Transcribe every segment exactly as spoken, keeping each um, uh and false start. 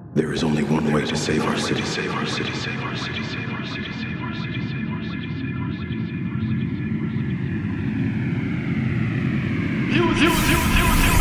There is only one way to save our city, save our city, save our city, save our city, save our city, save our city, save our city, save our city. You, you, you, you, you.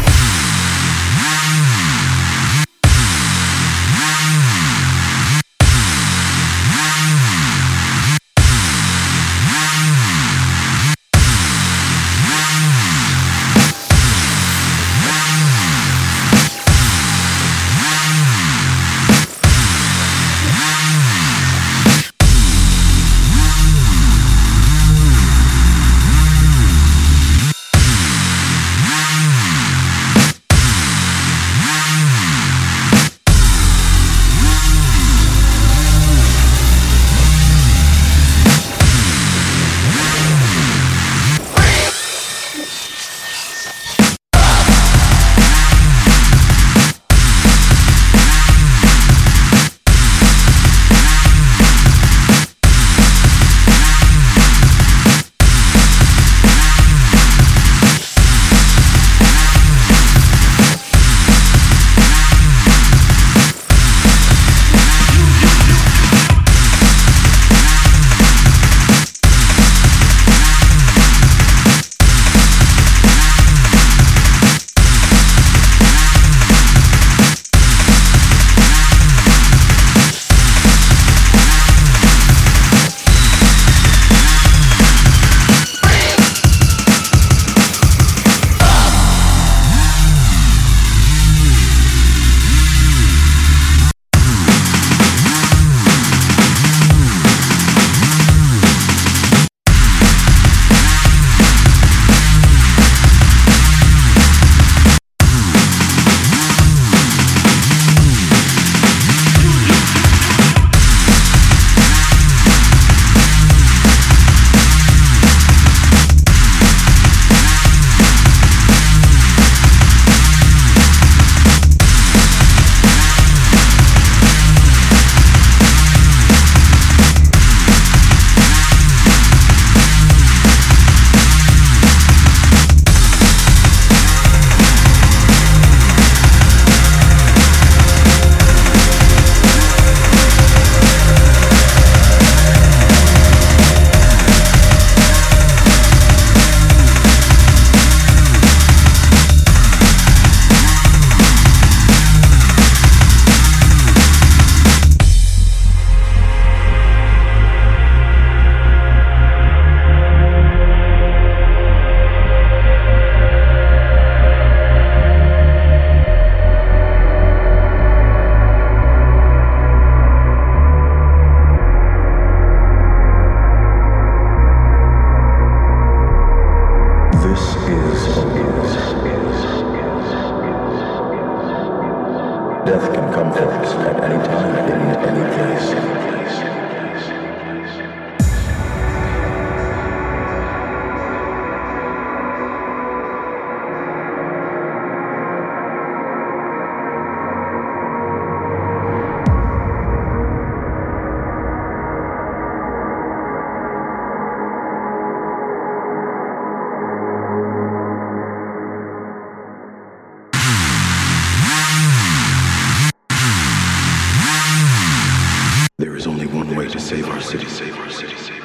Death can come for us at any time, in any place. There is only one way to save our city, save our city, save